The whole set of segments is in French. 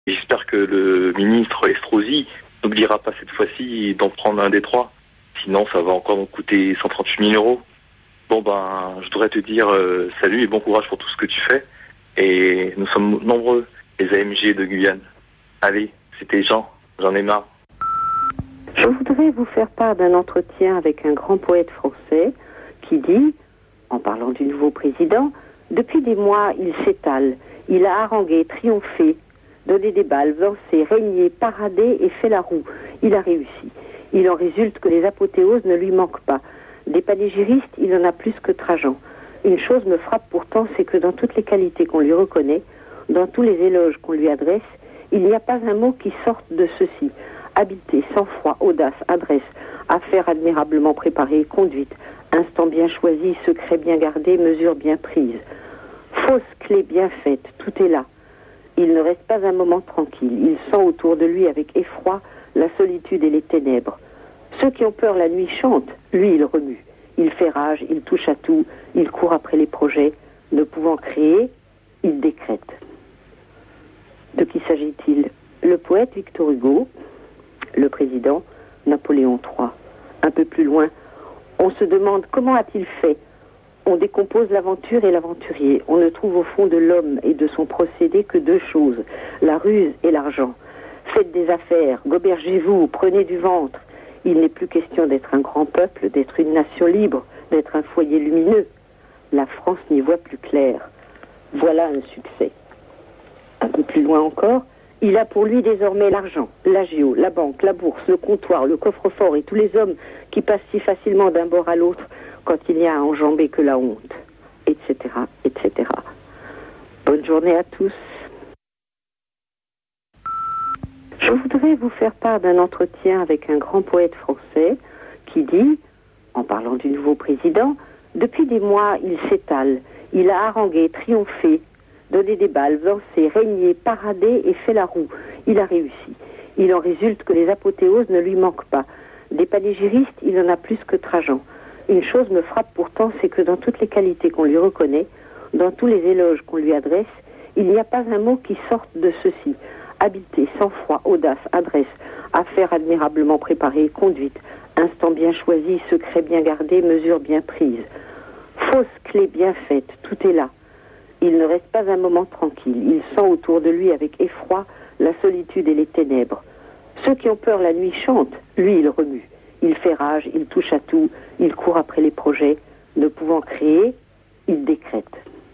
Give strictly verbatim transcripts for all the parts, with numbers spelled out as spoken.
J'espère que le ministre Estrosi n'oubliera pas cette fois-ci d'en prendre un des trois. Sinon, ça va encore nous coûter cent trente-huit mille euros. Bon ben, je voudrais te dire euh, salut et bon courage pour tout ce que tu fais. Et nous sommes nombreux, les A M G de Guyane. Allez, c'était Jean, j'en ai marre. Je voudrais vous faire part d'un entretien avec un grand poète français qui dit, en parlant du nouveau président, « Depuis des mois, il s'étale, il a harangué, triomphé, donné des balles, lancé, régné, paradé et fait la roue. Il a réussi. Il en résulte que les apothéoses ne lui manquent pas. Des panégyristes, il en a plus que Trajan. Une chose me frappe pourtant, c'est que dans toutes les qualités qu'on lui reconnaît, dans tous les éloges qu'on lui adresse, il n'y a pas un mot qui sorte de ceci. Habité, sang-froid, audace, adresse, affaires admirablement préparées, conduite, instant bien choisi, secret bien gardé, mesure bien prise. Fausse clé bien faite, tout est là. Il ne reste pas un moment tranquille. Il sent autour de lui avec effroi la solitude et les ténèbres. Ceux qui ont peur la nuit chantent, lui il remue. Il fait rage, il touche à tout, il court après les projets. Ne pouvant créer, il décrète. De qui s'agit-il? Le poète Victor Hugo, le président Napoléon trois. Un peu plus loin, on se demande comment a-t-il fait? On décompose l'aventure et l'aventurier. On ne trouve au fond de l'homme et de son procédé que deux choses, la ruse et l'argent. Faites des affaires, gobergez-vous, prenez du ventre. Il n'est plus question d'être un grand peuple, d'être une nation libre, d'être un foyer lumineux. La France n'y voit plus clair. Voilà un succès. Un peu plus loin encore, il a pour lui désormais l'argent, l'agio, la banque, la bourse, le comptoir, le coffre-fort et tous les hommes qui passent si facilement d'un bord à l'autre quand il n'y a à enjamber que la honte, et cetera, et cetera. Bonne journée à tous. Je voudrais vous faire part d'un entretien avec un grand poète français qui dit, en parlant du nouveau président, « Depuis des mois, il s'étale, il a harangué, triomphé, donné des balles, lancé, régné, paradé et fait la roue. Il a réussi. Il en résulte que les apothéoses ne lui manquent pas. Des panégyristes, il en a plus que Trajan. Une chose me frappe pourtant, c'est que dans toutes les qualités qu'on lui reconnaît, dans tous les éloges qu'on lui adresse, il n'y a pas un mot qui sorte de ceci. Habité, sang-froid, audace, adresse, affaires admirablement préparées, conduite, instant bien choisi, secret bien gardé, mesure bien prise. Fausse clé bien faite, tout est là. Il ne reste pas un moment tranquille. Il sent autour de lui avec effroi la solitude et les ténèbres. Ceux qui ont peur la nuit chantent, lui il remue. Il fait rage, il touche à tout, il court après les projets. Ne pouvant créer, il décrète.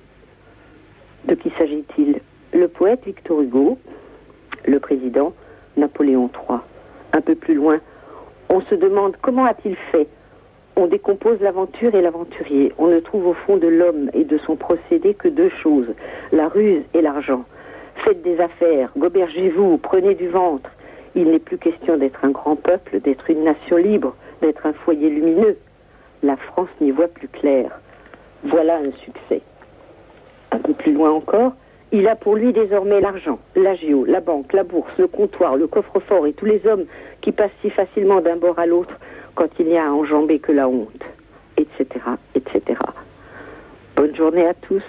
De qui s'agit-il? Le poète Victor Hugo, le président Napoléon trois. Un peu plus loin, on se demande comment a-t-il fait? On décompose l'aventure et l'aventurier. On ne trouve au fond de l'homme et de son procédé que deux choses, la ruse et l'argent. Faites des affaires, gobergez-vous, prenez du ventre. Il n'est plus question d'être un grand peuple, d'être une nation libre, d'être un foyer lumineux. La France n'y voit plus clair. Voilà un succès. Un peu plus loin encore, il a pour lui désormais l'argent, l'agio, la banque, la bourse, le comptoir, le coffre-fort et tous les hommes qui passent si facilement d'un bord à l'autre quand il n'y a à enjamber que la honte, et cetera, et cetera. Bonne journée à tous.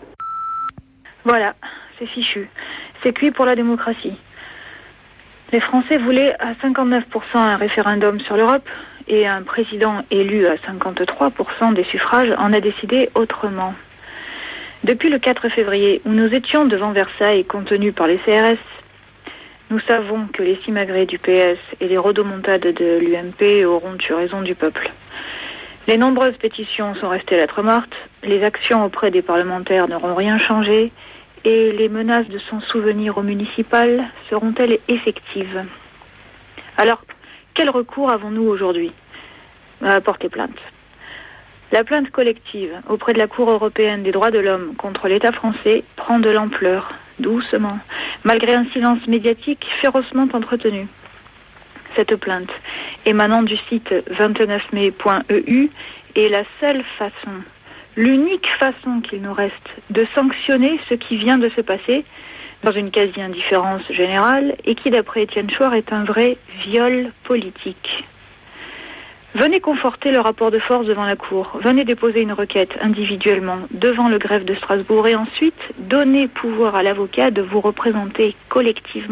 Voilà, c'est fichu. C'est cuit pour la démocratie. Les Français voulaient à cinquante-neuf pour cent un référendum sur l'Europe et un président élu à cinquante-trois pour cent des suffrages en a décidé autrement. Depuis le quatre février, où nous étions devant Versailles contenus par les C R S, nous savons que les simagrées du P S et les rodomontades de l'U M P auront eu raison du peuple. Les nombreuses pétitions sont restées lettres mortes, les actions auprès des parlementaires n'auront rien changé, et les menaces de s'en souvenir au municipal seront-elles effectives? Alors, quel recours avons-nous aujourd'hui? À porter plainte. La plainte collective auprès de la Cour européenne des droits de l'homme contre l'État français prend de l'ampleur, doucement, malgré un silence médiatique férocement entretenu. Cette plainte, émanant du site vingt-neuf mai point e u, est la seule façon, l'unique façon qu'il nous reste de sanctionner ce qui vient de se passer dans une quasi-indifférence générale et qui, d'après Étienne Chouard, est un vrai viol politique. Venez conforter le rapport de force devant la Cour. Venez déposer une requête individuellement devant le greffe de Strasbourg et ensuite donnez pouvoir à l'avocat de vous représenter collectivement.